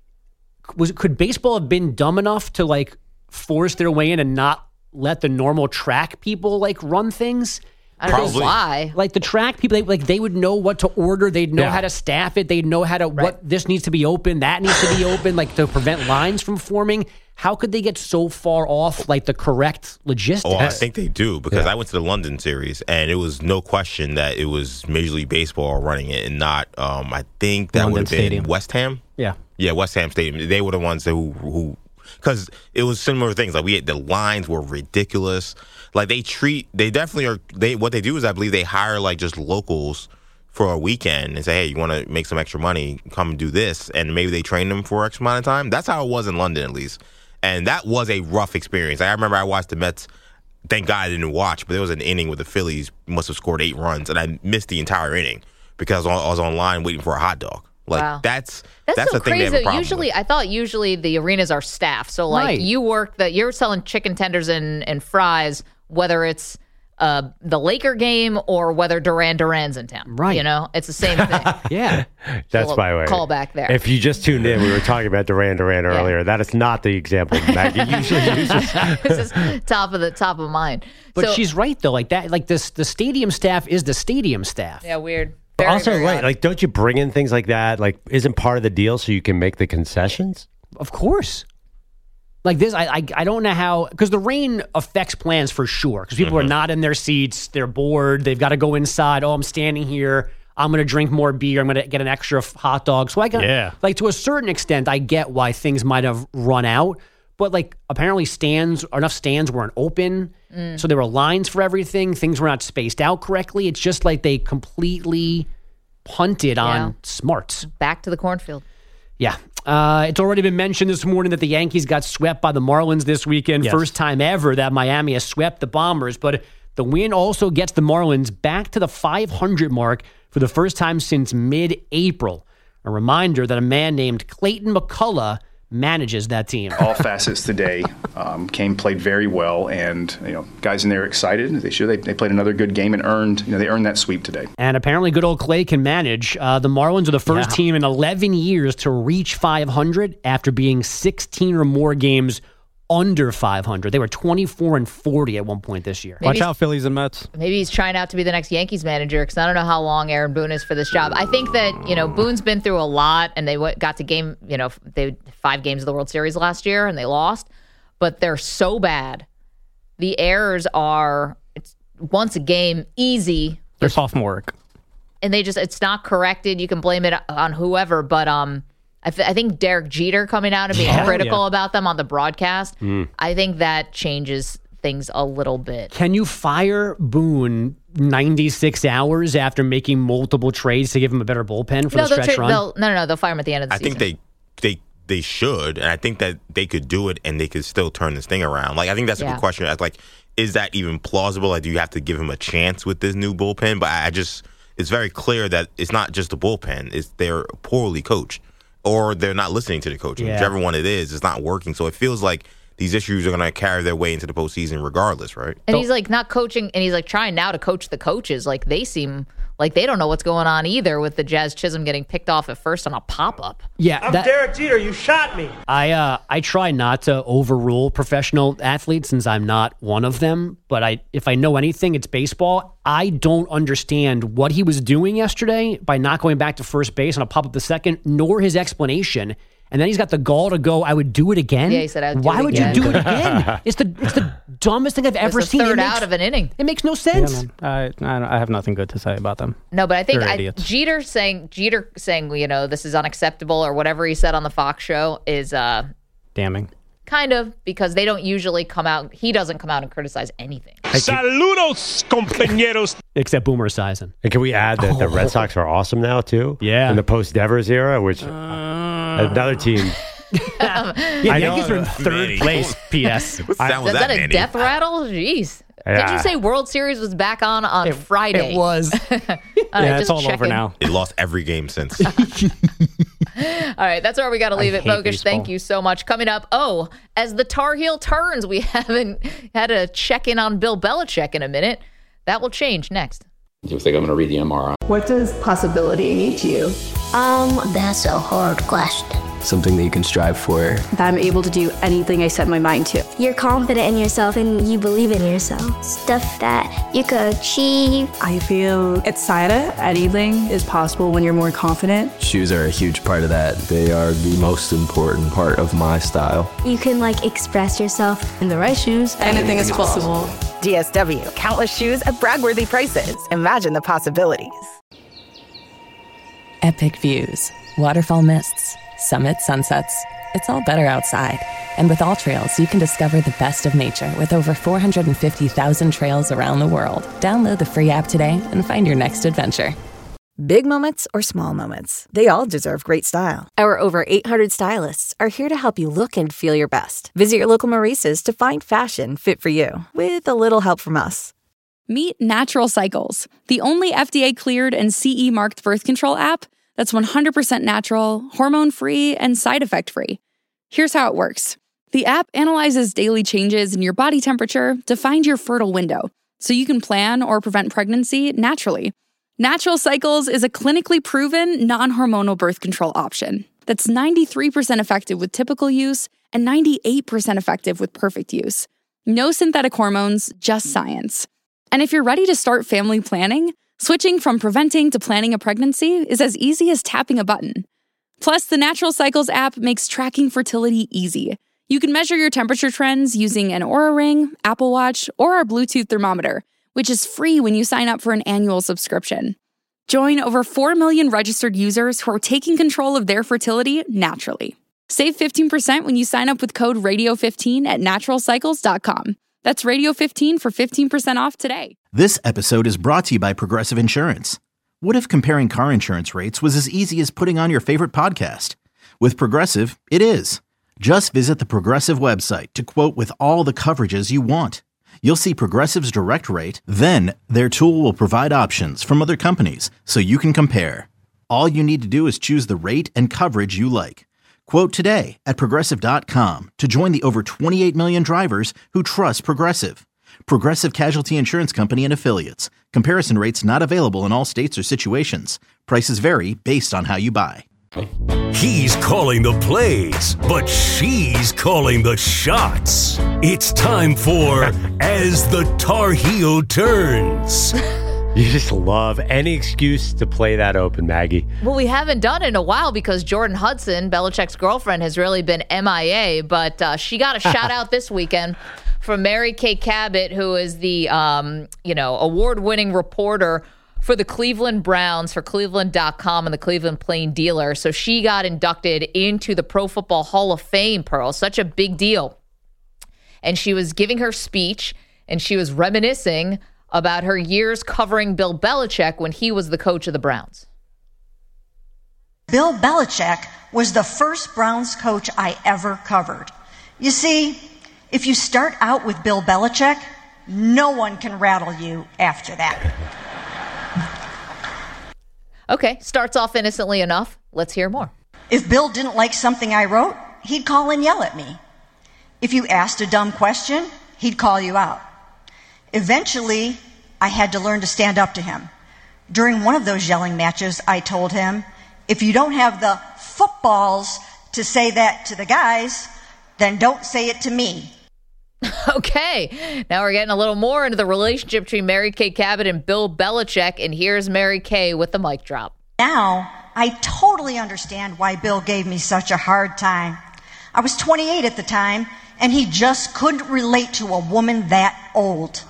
could baseball have been dumb enough to like force their way in and not let the normal track people like run things? I don't know why. Like the track people, they would know what to order. They'd know how to staff it. They'd know how to what this needs to be open, that needs to be open, like to prevent lines from forming. How could they get so far off like the correct logistics? Oh, I think they do because I went to the London series and it was no question that it was Major League Baseball running it and not. I think that would have been Stadium. West Ham. Yeah, West Ham Stadium. They were the ones who because it was similar things. Like the lines were ridiculous. Like they definitely are. What they do is I believe they hire like just locals for a weekend and say, hey, you want to make some extra money? Come and do this, and maybe they train them for X amount of time. That's how it was in London, at least, and that was a rough experience. I remember I watched the Mets. Thank God I didn't watch, but there was an inning where the Phillies must have scored 8 runs, and I missed the entire inning because I was online waiting for a hot dog. Like wow. That's so the thing crazy. they have a problem with. I thought usually the arenas are staffed. So like you're selling chicken tenders and fries, whether it's the Laker game or whether Duran's in town. Right. You know, it's the same thing. Yeah. That's by the way. Call back there. If you just tuned in, we were talking about Duran earlier. That is not the example Maggie usually uses. This is top of mind. But so, she's right though. Like that, like the stadium staff is the stadium staff. Yeah, weird. But Very, also, very right, odd. like, don't you bring in things like that? Like, isn't part of the deal so you can make the concessions? Of course. Like this, I don't know how, because the rain affects plans for sure. Because people are not in their seats, they're bored, they've got to go inside. Oh, I'm standing here, I'm going to drink more beer, I'm going to get an extra hot dog. So I got, like, to a certain extent, I get why things might have run out. But like, apparently enough stands weren't open, so there were lines for everything. Things were not spaced out correctly. It's just like they completely punted on smarts. Back to the cornfield. Yeah. It's already been mentioned this morning that the Yankees got swept by the Marlins this weekend. Yes. First time ever that Miami has swept the Bombers. But the win also gets the Marlins back to the 500 mark for the first time since mid-April. A reminder that a man named Clayton McCullough manages that team. All facets today played very well, and guys in there excited. They should. They played another good game and earned that sweep today. And apparently, good old Clay can manage. The Marlins are the first team in 11 years to reach 500 after being 16 or more games under 500. They were 24-40 at one point this year. Watch out, Phillies and Mets. Maybe he's trying out to be the next Yankees manager because I don't know how long Aaron Boone is for this job. I think that, Boone's been through a lot and they got to game, they 5 games of the World Series last year and they lost, but they're so bad. The errors are, it's once a game, easy. They're sophomoric. And it's not corrected. You can blame it on whoever, but I think Derek Jeter coming out and being critical about them on the broadcast, I think that changes things a little bit. Can you fire Boone 96 hours after making multiple trades to give him a better bullpen for the stretch run? No. They'll fire him at the end of the season. I think they should, and I think that they could do it and they could still turn this thing around. Like, I think that's a good question. Like, is that even plausible? Like, do you have to give him a chance with this new bullpen? But it's very clear that it's not just the bullpen. They're poorly coached. or they're not listening to the coaching. Yeah. Whichever one it is, it's not working. So it feels like these issues are going to carry their way into the postseason regardless, right? And he's like not coaching, and he's like trying now to coach the coaches. Like they seem like they don't know what's going on either with the Jazz Chisholm getting picked off at first on a pop-up. Yeah, I'm Derek Jeter. You shot me. I try not to overrule professional athletes since I'm not one of them. But if I know anything, it's baseball. I don't understand what he was doing yesterday by not going back to first base on a pop-up the second, nor his explanation. And then he's got the gall to go, I would do it again? Yeah, he said, I would do Why it would again. you do it again? It's the dumbest thing I've ever It's the seen. third out of an inning. It makes no sense. Yeah, I have nothing good to say about them. No, but I think They're idiots. Jeter saying, this is unacceptable or whatever he said on the Fox show is Damning. kind of because they don't usually come out. He doesn't come out and criticize anything. Saludos, compañeros. Except Boomer Esiason. And can we add that the Red Sox are awesome now, too? Yeah. In the post-Devers era, which another team... Yankees are in third place, P.S. Is that a death rattle? Jeez. Yeah. Did you say World Series was back on Friday? It was. It's all over now. It lost every game since. All right, that's where we got to leave it. Bogusch, baseball. thank you so much. Coming up, as the Tar Heel turns, we haven't had a check-in on Bill Belichick in a minute. That will change next. Do you think I'm going to read the MRI? What does possibility mean to you? That's a hard question. Something that you can strive for. That I'm able to do anything I set my mind to. You're confident in yourself and you believe in yourself. Stuff that you could achieve. I feel excited. Anything is possible when you're more confident. Shoes are a huge part of that. They are the most important part of my style. You can express yourself. In the right shoes, anything is possible. DSW, countless shoes at brag-worthy prices. Imagine the possibilities. Epic views, waterfall mists, summit sunsets. It's all better outside. And with All Trails, you can discover the best of nature with over 450,000 trails around the world. Download the free app today and find your next adventure. Big moments or small moments, they all deserve great style. Our over 800 stylists are here to help you look and feel your best. Visit your local Maurice's to find fashion fit for you, with a little help from us. Meet Natural Cycles, the only FDA-cleared and CE-marked birth control app that's 100% natural, hormone-free, and side effect-free. Here's how it works. The app analyzes daily changes in your body temperature to find your fertile window, so you can plan or prevent pregnancy naturally. Natural Cycles is a clinically proven, non-hormonal birth control option that's 93% effective with typical use and 98% effective with perfect use. No synthetic hormones, just science. And if you're ready to start family planning, switching from preventing to planning a pregnancy is as easy as tapping a button. Plus, the Natural Cycles app makes tracking fertility easy. You can measure your temperature trends using an Oura Ring, Apple Watch, or our Bluetooth thermometer, which is free when you sign up for an annual subscription. Join over 4 million registered users who are taking control of their fertility naturally. Save 15% when you sign up with code RADIO15 at naturalcycles.com. That's Radio15 for 15% off today. This episode is brought to you by Progressive Insurance. What if comparing car insurance rates was as easy as putting on your favorite podcast? With Progressive, it is. Just visit the Progressive website to quote with all the coverages you want. You'll see Progressive's direct rate, then their tool will provide options from other companies so you can compare. All you need to do is choose the rate and coverage you like. Quote today at Progressive.com to join the over 28 million drivers who trust Progressive. Progressive Casualty Insurance Company and Affiliates. Comparison rates not available in all states or situations. Prices vary based on how you buy. He's calling the plays, but she's calling the shots. It's time for As the Tar Heel Turns. You just love any excuse to play that open, Maggie. Well, we haven't done it in a while because Jordan Hudson, Belichick's girlfriend, has really been MIA, but she got a shout out this weekend from Mary Kay Cabot, who is the award-winning reporter for the Cleveland Browns for Cleveland.com and the Cleveland Plain Dealer. So she got inducted into the Pro Football Hall of Fame, Pearl. Such a big deal. And she was giving her speech, and she was reminiscing about her years covering Bill Belichick when he was the coach of the Browns. Bill Belichick was the first Browns coach I ever covered. You see, if you start out with Bill Belichick, no one can rattle you after that. Okay, starts off innocently enough. Let's hear more. If Bill didn't like something I wrote, he'd call and yell at me. If you asked a dumb question, he'd call you out. Eventually, I had to learn to stand up to him. During one of those yelling matches, I told him, if you don't have the footballs to say that to the guys, then don't say it to me. Okay, now we're getting a little more into the relationship between Mary Kay Cabot and Bill Belichick, and here's Mary Kay with the mic drop. Now, I totally understand why Bill gave me such a hard time. I was 28 at the time, and he just couldn't relate to a woman that old.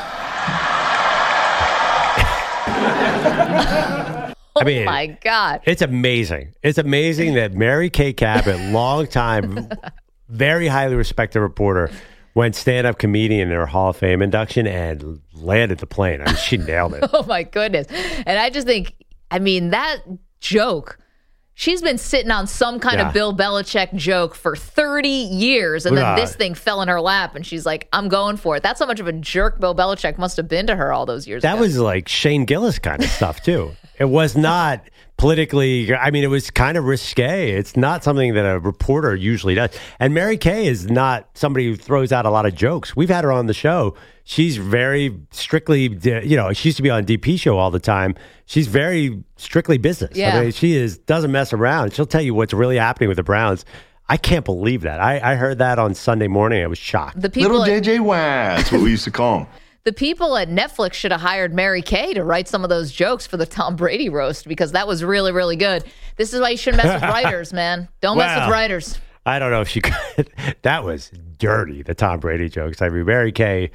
I mean, oh my God. It's amazing. It's amazing that Mary Kay Cabot, long time, very highly respected reporter, went stand-up comedian in her Hall of Fame induction and landed the plane. I mean, she nailed it. Oh my goodness. And I just think, I mean, that joke, she's been sitting on some kind of Bill Belichick joke for 30 years, and then this thing fell in her lap, and she's like, I'm going for it. That's how much of a jerk Bill Belichick must have been to her all those years ago. That was like Shane Gillis kind of stuff, too. It was not politically, I mean, it was kind of risque. It's not something that a reporter usually does. And Mary Kay is not somebody who throws out a lot of jokes. We've had her on the show. She's very strictly, you know, she used to be on DP show all the time. She's very strictly business. Yeah. I mean, she doesn't mess around. She'll tell you what's really happening with the Browns. I can't believe that. I heard that on Sunday morning. I was shocked. Little JJ Watt, that's what we used to call him. The people at Netflix should have hired Mary Kay to write some of those jokes for the Tom Brady roast, because that was really, really good. This is why you shouldn't mess with writers, man. Don't mess with writers. I don't know if she could. That was dirty, the Tom Brady jokes. I mean, Mary Kay,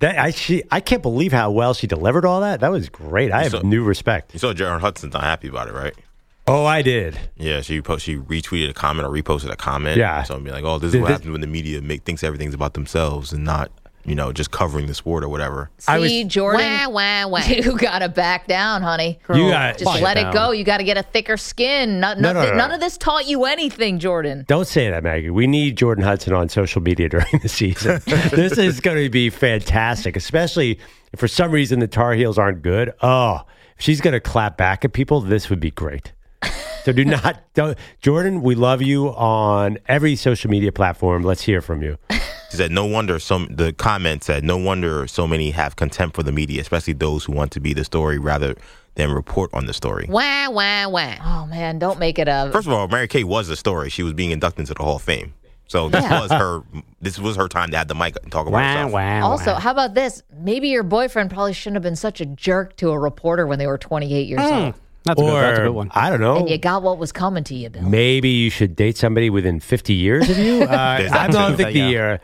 I can't believe how well she delivered all that. That was great. I have new respect. You saw Jaron Hudson's not happy about it, right? Oh, I did. Yeah, she retweeted a comment or reposted a comment. Yeah. So I'm like, oh, this is what happens when the media thinks everything's about themselves and not, you know, just covering the sport or whatever. See, Jordan, you got to back down, honey. You got just let it go. You got to get a thicker skin. None of this taught you anything, Jordan. Don't say that, Maggie. We need Jordan Hudson on social media during the season. This is going to be fantastic, especially if for some reason the Tar Heels aren't good. Oh, if she's going to clap back at people, this would be great. So Jordan, we love you on every social media platform. Let's hear from you. She said, the comment said, no wonder so many have contempt for the media, especially those who want to be the story rather than report on the story. Wah, wah, wah. Oh, man, don't make it a... First of all, Mary Kay was the story. She was being inducted into the Hall of Fame. So this was her time to have the mic and talk about herself. Also, how about this? Maybe your boyfriend probably shouldn't have been such a jerk to a reporter when they were 28 years old. That's a good one. I don't know. And you got what was coming to you, Bill. Maybe you should date somebody within 50 years of you. I don't think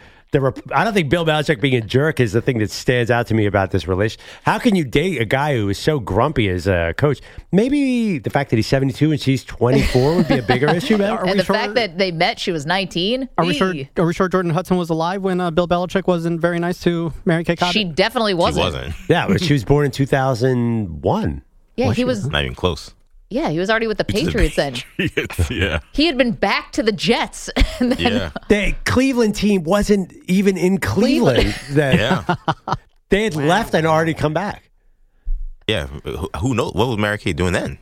I don't think Bill Belichick being a jerk is the thing that stands out to me about this relation. How can you date a guy who is so grumpy as a coach? Maybe the fact that he's 72 and she's 24 would be a bigger issue. And the fact that they met, she was 19. Are we sure Jordan Hudson was alive when Bill Belichick wasn't very nice to Mary Kay Cabot? She definitely wasn't. She wasn't. Yeah, but she was born in 2001. Yeah, he was not even close. Yeah, he was already with the Patriots then. Yeah. He had been back to the Jets. And then The Cleveland team wasn't even in Cleveland. They had left and already come back. Yeah. Who knows? What was Mary Kay doing then?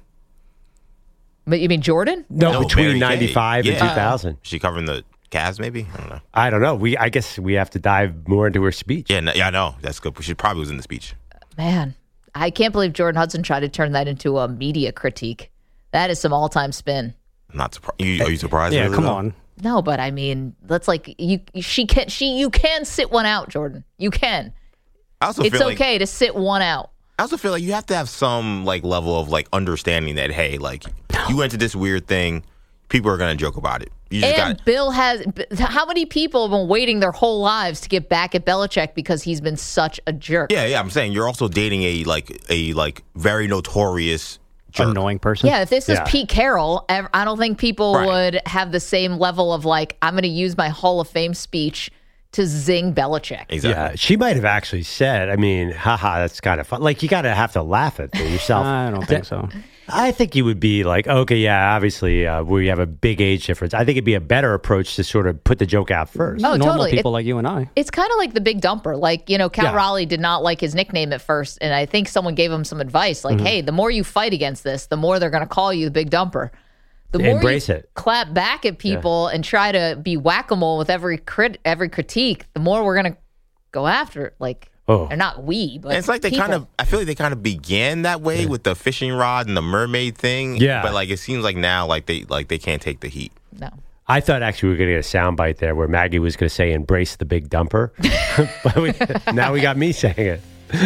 But you mean Jordan? No, between Mary 95 Kay. and 2000. She covering the Cavs, maybe? I don't know. I guess we have to dive more into her speech. Yeah, I know. That's good. She probably was in the speech. Man, I can't believe Jordan Hudson tried to turn that into a media critique. That is some all-time spin. Not surprised. Are you surprised? Yeah, really, come though? on. No, but I mean, that's like you can sit one out, Jordan. You can. It's okay to sit one out. I also feel like you have to have some like level of like understanding that hey, like you went to this weird thing, people are gonna joke about it. Bill has. How many people have been waiting their whole lives to get back at Belichick because he's been such a jerk? Yeah. I'm saying you're also dating a very notorious jerk. Annoying person. Yeah, if this is Pete Carroll, I don't think people would have the same level of like, I'm going to use my Hall of Fame speech to zing Belichick. Exactly. Yeah, she might have actually said, I mean, haha, that's kind of fun. Like, you got to have to laugh at yourself. I don't think so. I think you would be like, okay, yeah, obviously we have a big age difference. I think it'd be a better approach to sort of put the joke out first. Oh, Normal totally. people like you and I. It's kind of like the Big Dumper. Like, Cal Raleigh did not like his nickname at first, and I think someone gave him some advice. Like, hey, the more you fight against this, the more they're going to call you the Big Dumper. the more embrace you it. clap back at people and try to be whack-a-mole with every critique, the more we're going to go after it. Like, they're not we, but and it's like they people. I feel like they kind of began that way with the fishing rod and the mermaid thing. Yeah. But like it seems like now like they can't take the heat. No. I thought actually we were going to get a soundbite there where Maggie was going to say embrace the big dumper. But now we got me saying it.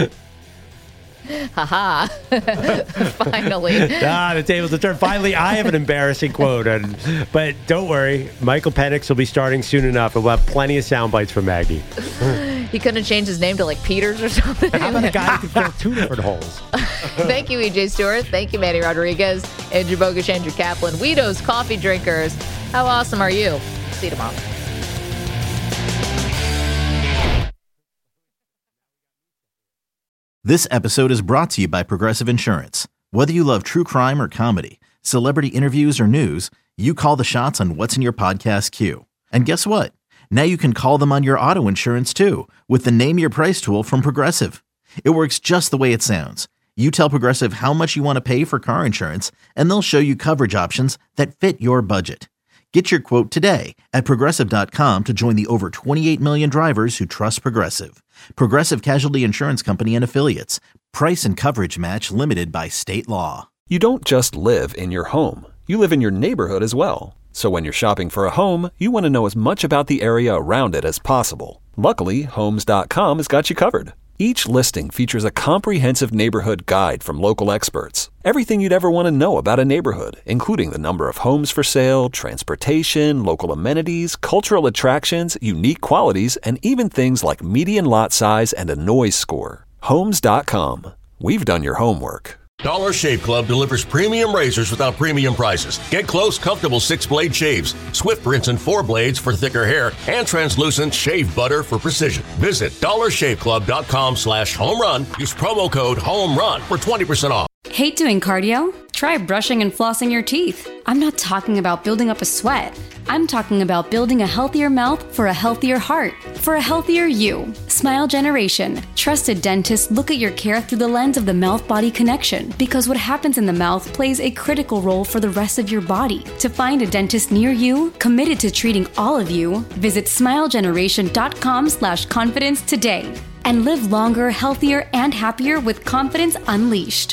Haha. Finally. The tables have turned. Finally, I have an embarrassing quote. But don't worry, Michael Penix will be starting soon enough, and we'll have plenty of sound bites from Maggie. He couldn't have changed his name to like Peters or something. How about a guy who can fill 2 different holes? Thank you, EJ Stewart. Thank you, Manny Rodriguez, Andrew Bogusch, Andrew Kaplan, Weedo's Coffee Drinkers. How awesome are you? See you tomorrow. This episode is brought to you by Progressive Insurance. Whether you love true crime or comedy, celebrity interviews or news, you call the shots on what's in your podcast queue. And guess what? Now you can call them on your auto insurance too with the Name Your Price tool from Progressive. It works just the way it sounds. You tell Progressive how much you want to pay for car insurance, and they'll show you coverage options that fit your budget. Get your quote today at Progressive.com to join the over 28 million drivers who trust Progressive. Progressive Casualty Insurance Company and Affiliates. Price and coverage match limited by state law. You don't just live in your home. You live in your neighborhood as well. So when you're shopping for a home, you want to know as much about the area around it as possible. Luckily, Homes.com has got you covered. Each listing features a comprehensive neighborhood guide from local experts. Everything you'd ever want to know about a neighborhood, including the number of homes for sale, transportation, local amenities, cultural attractions, unique qualities, and even things like median lot size and a noise score. Homes.com. We've done your homework. Dollar Shave Club delivers premium razors without premium prices. Get close, comfortable 6-blade shaves, swift rinse and 4 blades for thicker hair, and translucent shave butter for precision. Visit dollarshaveclub.com/homerun. Use promo code HOMERUN for 20% off. Hate doing cardio? Try brushing and flossing your teeth. I'm not talking about building up a sweat. I'm talking about building a healthier mouth for a healthier heart, for a healthier you. Smile Generation. Trusted dentists look at your care through the lens of the mouth-body connection, because what happens in the mouth plays a critical role for the rest of your body. To find a dentist near you, committed to treating all of you, visit smilegeneration.com/confidence today. And live longer, healthier, and happier with confidence unleashed.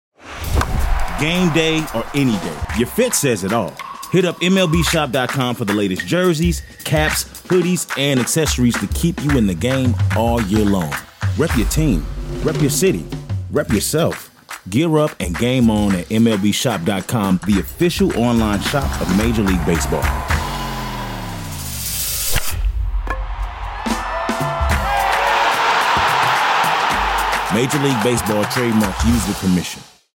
Game day or any day, your fit says it all. Hit up MLBshop.com for the latest jerseys, caps, hoodies, and accessories to keep you in the game all year long. Rep your team, rep your city, rep yourself. Gear up and game on at MLBshop.com, the official online shop of Major League Baseball. Major League Baseball trademarks used with permission.